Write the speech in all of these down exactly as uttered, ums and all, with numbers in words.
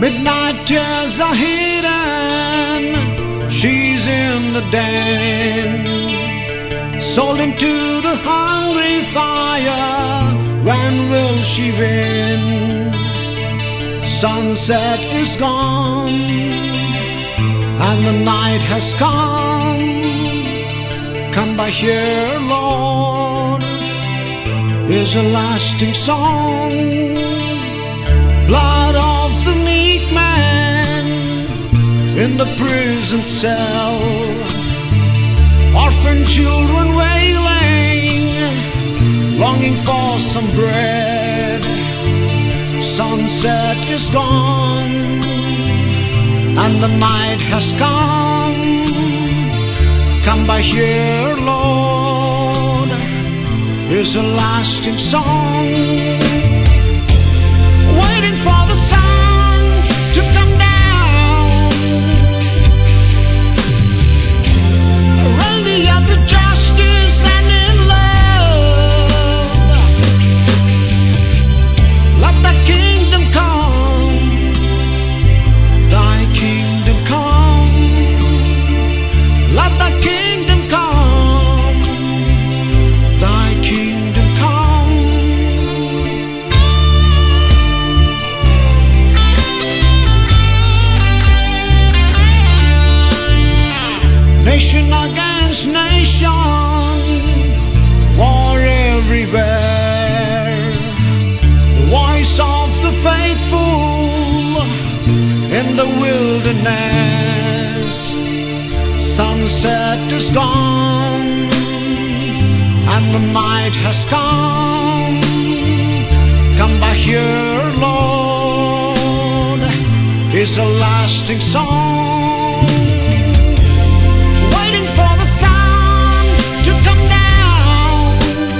Midnight tears are hidden, she's in the den, sold into the hungry fire. When will she win? Sunset is gone and the night has come. Come by here, Lord, is a lasting song. Blood of the meek man in the prison cell, orphan children wailing, longing for some bread. Sunset is gone and the night has come. Come by here, Lord, is a lasting song. Waiting for the sun to come down, ready at the justice and in love. Let the kingdom come, thy kingdom come. Let the kingdom come, thy kingdom come. Nation against nation, war everywhere. The voice of the faithful in the wilderness. Sunset is gone and the night has come. Come by here, Lord, is a lasting song. Waiting for the sun to come down,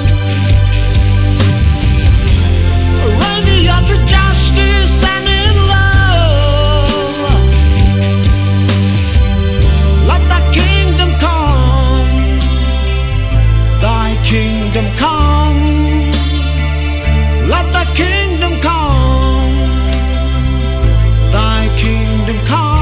ready at the justice and in love. Let the kingdom come, thy kingdom come. Let the kingdom come, thy kingdom come.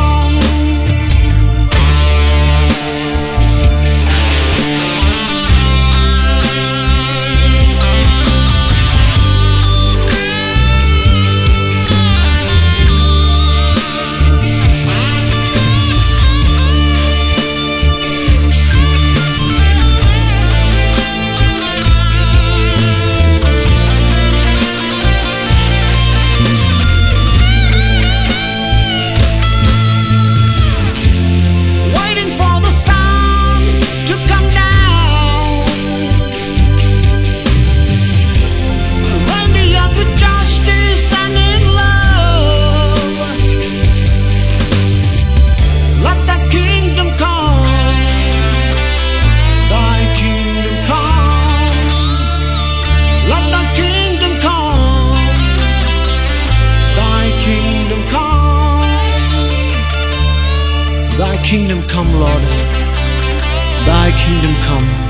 Waiting for the sun to come down, ready at the justice and in love. Let the kingdom come, thy kingdom come. Let the kingdom come, thy kingdom come. Thy kingdom come, Lord, thy kingdom come.